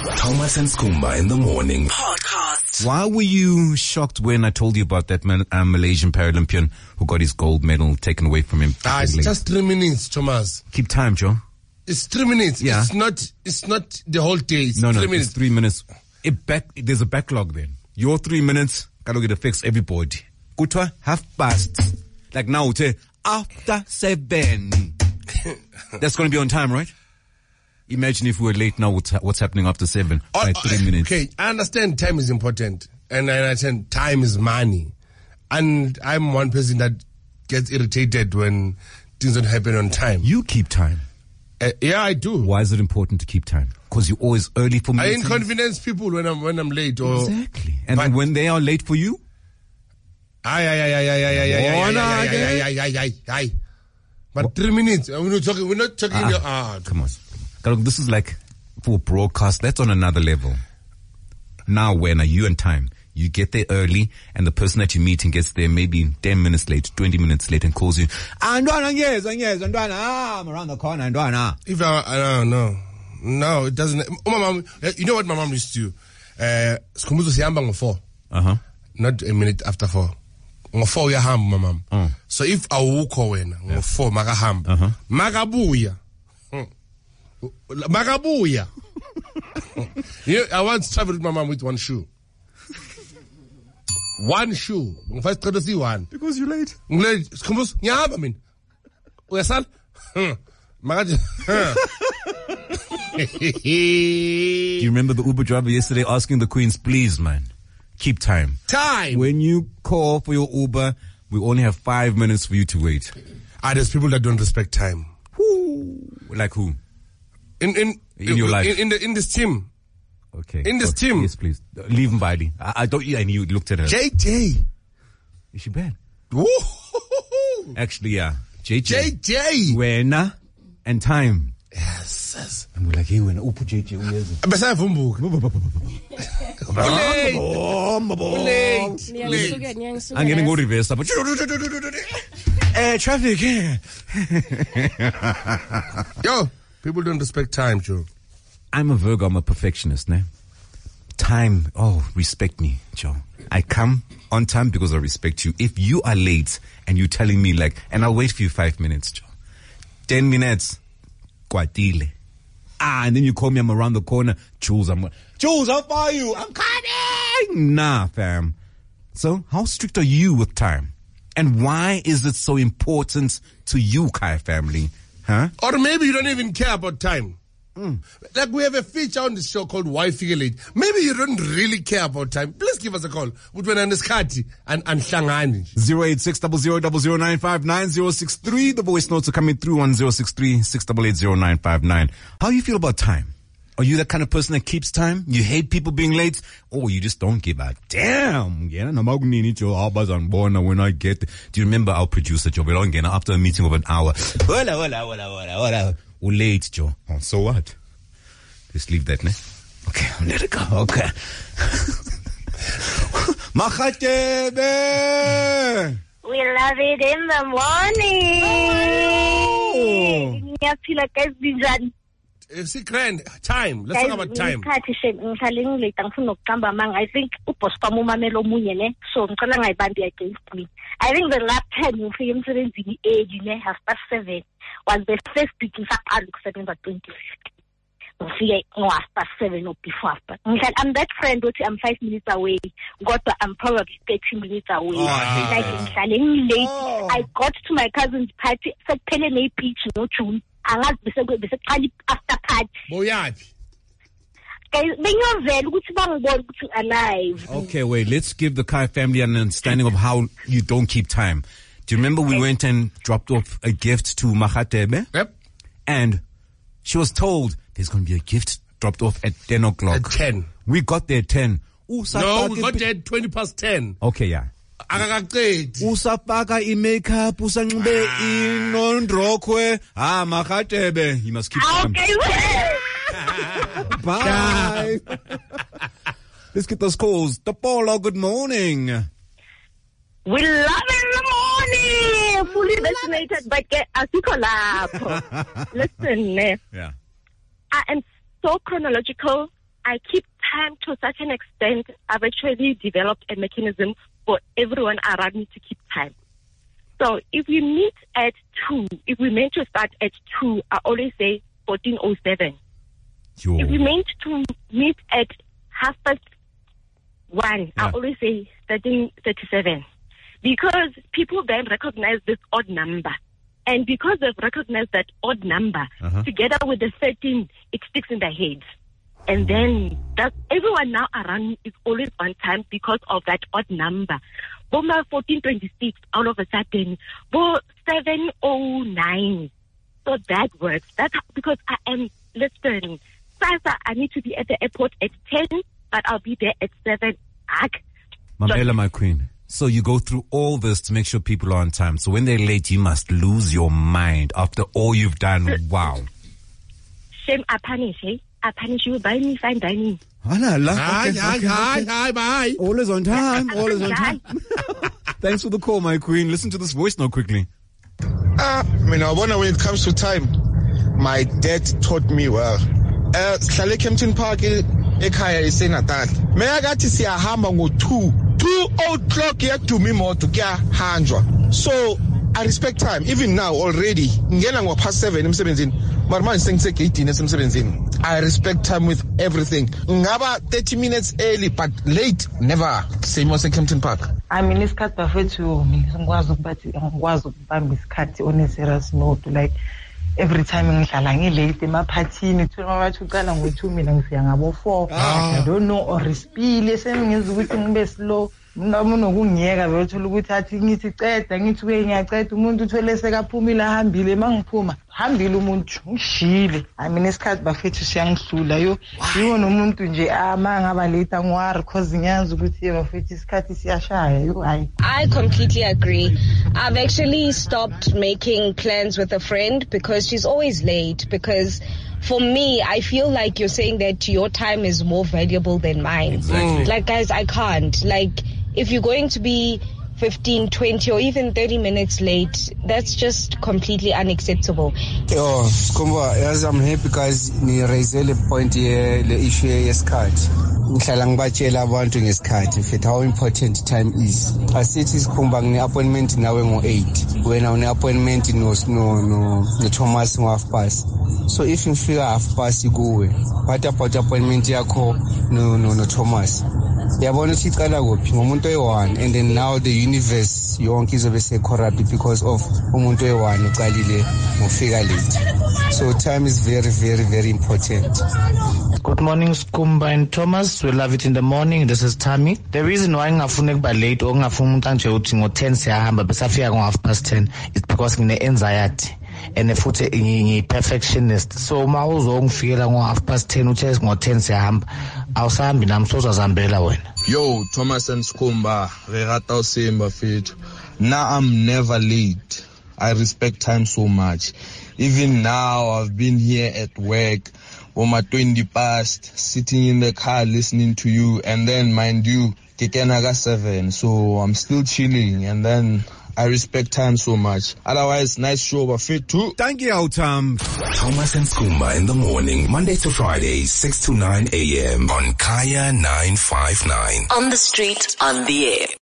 Thomas and Skumba in the morning podcast. Why were you shocked when I told you about that Malaysian Paralympian who got his gold medal taken away from him? It's just 3 minutes, Thomas. Keep time, Joe. It's 3 minutes. Yeah. It's not the whole day. It's No, 3 minutes. it's 3 minutes. There's a backlog then. Your 3 minutes, gotta get to fix everybody. Kutwa, half past. Like now, after 7. That's gonna be on time, right? Imagine if we were late now, what's happening after 7 by 3 minutes. Okay, I understand time is important. And I understand time is money. And I'm one person that gets irritated when things don't happen on time. You keep time. Yeah, I do. Why is it important to keep time? Because you're always early for I meetings. inconvenience people when I'm late. Or Exactly. And when they are late for you? Aye. But 3 minutes. We're not talking. Come on. This is like for broadcast. That's on another level. Now, when are you and time? You get there early, and the person that you're meeting gets there maybe 10 minutes late, 20 minutes late, and calls you. Andwana, yes, I'm around the corner, Andwana. If I don't know. No, it doesn't. Oh, my mom. You know what my mom used to do? Skumuzo siyamba ngo 4. Not a minute after 4. Ngo 4 uyahamba, my mom. So if awukho wena ngo 4 makahamba. Makabuya. Magabuya. I once traveled with my mom with one shoe. One shoe. First to see one. Because you're late. Skumuzo, ngiyahamba mina. Uyasala? Do you remember the Uber driver yesterday asking the Queens, please, man, keep time. Time. When you call for your Uber, we only have 5 minutes for you to wait. There's people that don't respect time. Like who? In your life? In this team. Okay. In this team. Yes, please. Leave him, Bali. I thought you, and you looked at her. JJ. Is she bad? Woo-hoo-hoo-hoo. Actually, yeah. JJ. JJ. And time. Yes. And we're like, hey, when Upu JJ, Besides Vumbu. I'm getting go reverse. Traffic. Yo, people don't respect time, Joe. I'm a Virgo. I'm a perfectionist, ne? Time. Oh, respect me, Joe. I come on time because I respect you. If you are late and you're telling me like, and I'll wait for you 5 minutes, Joe. 10 minutes. Kwatile. And then you call me, I'm around the corner. Jules, how far are you? I'm coming! Nah, fam. So, how strict are you with time? And why is it so important to you, Kai family? Huh? Or maybe you don't even care about time. Like we have a feature on this show called Why Figure Late. Maybe you don't really care about time. Please give us a call. And 08600000959 The voice notes are coming through on 063-688-0959. How do you feel about time? Are you that kind of person that keeps time? You hate people being late? Or you just don't give a damn? When I get there. Do you remember our producer, Joe Belongena, after a meeting of an hour? Late, Joe. Oh, so what? Just leave that, ne? Okay, I'll let it go. Okay. Makhatebe! We love it in the morning. Ngiyaphila guys binjani? It's grand. Time. Let's talk about time. I think I think the last time you filmed in the age in 7:30 was the first big September 2015. 7:30 or before. I'm that friend which I'm 5 minutes away. I'm probably 30 minutes away. Late. I got to my cousin's party. Said Pelene Peach, no tune. After party. Okay, wait. Let's give the Kai family an understanding of how you don't keep time. Do you remember we went and dropped off a gift to Makhatebe? Yep. And she was told there's going to be a gift dropped off at 10 o'clock. At 10. We got there at 10. No, we got there at 20 past 10. Okay, yeah. Usapaka i-makeup, usanxibe inondrokhwe. Makhatebe. You must keep time. Okay. Bye. Let's get those calls. Topolo, good morning. We love it in the morning. Fully vaccinated, but get asikho lapho. Listen, Yeah. I am so chronological I keep time to such an extent, I've actually developed a mechanism for everyone around me to keep time. So if we meet at 2, if we meant to start at 2, I always say 14:07. If we meant to meet at 1:30, I always say 13:37. Because people then recognize this odd number. And because they've recognized that odd number, together with the 13, it sticks in their heads. And then everyone now around me is always on time because of that odd number. Boma 14:26, all of a sudden, Bo 7:09. So that works. That's because I am listening. Sasa, I need to be at the airport at 10, but I'll be there at 7. Mamela, my queen. So you go through all this to make sure people are on time. So when they're late, you must lose your mind after all you've done. Wow. Shame, I punish, eh? I punish you. Buy me fine dining. Hi, bye. Always on time. Always on time. Thanks for the call, my queen. Listen to this voice now quickly. When it comes to time, my dad taught me well. Sihlale Kempton Park ekhaya eseNatal. Mina kathi siyahamba ngo2 o'clock yaduma imoto kuyahanjwa. So I respect time. Even now already ngena ngopast 7 emsebenzini. But manje sengisegeyidini esemsebenzini. I respect time with everything. Ngaba 30 minutes early but late never. Same as Kempton Park. I mean isikhathi bafethu mina ngikwazi ukubamba isikhathi on a serious note, like every time ngihlala ngilate emaphathini uthola mabathi uqala ngo2 mina ngifika ngabo 4. I don't know or ispile sengenza ukuthi ngibe slow. Mina nokungiyeka bethola ukuthi athi ngithi ceda ngithi ngiyaceda umuntu uthole sekaphumile ahambile mangiphuma hambile umuntu ngishile. I mean isikhathi bafethu siyangihlula yiwo nomuntu nje mangaba late angwari because ngiyazi ukuthi bafethu isikhathi siyashaya hayi. I completely agree. I've actually stopped making plans with a friend because she's always late. Because for me, I feel like you're saying that your time is more valuable than mine. Exactly. Like, guys, I can't. Like, if you're going to be 15, 20, or even 30 minutes late, that's just completely unacceptable. Kumba, I'm happy because ni raise the point here, the issue yesikhathi. Ngihlala ngibatshela abantu ngesikhathi mfethu how important time is. Asithi sikhumba ngine appointment nawe ngo8. Wena une appointment no Thomas ngo-half-past. So if ngifika half-past kuwe, what about appointment yakho no Thomas? Yabona ukuthi iqala kuphi ngomuntu oyi1 and then now the universe yonke izobe se-corrupt because of umuntu oyi1 uqalile ngofika late. So time is very, very, very important. Good morning, Skumba and Thomas. We love it in the morning. This is Tammy. The reason why ngafuna ukuba late or ngafuna umuntu anje uthi ngo10 siyahamba bese afika ngo1:30 is because ngine anxiety. And futhi ngi-perfectionist. So uma uzongifikela ngo10:30 uthe ngo10 siyahamba awusahambi nami sozazihambela wena. Yo, Thomas and Skumba, re rata usimba fethu. Now I'm never late. I respect time so much. Even now I've been here at work on my 20 past, sitting in the car listening to you, and then mind you, Kekenaga 7, so I'm still chilling, and then I respect time so much. Otherwise, nice show, but fit too. Thank you, Tom. Thomas and Skumba in the morning, Monday to Friday, 6 to 9 a.m. on Kaya 959. On the street, on the air.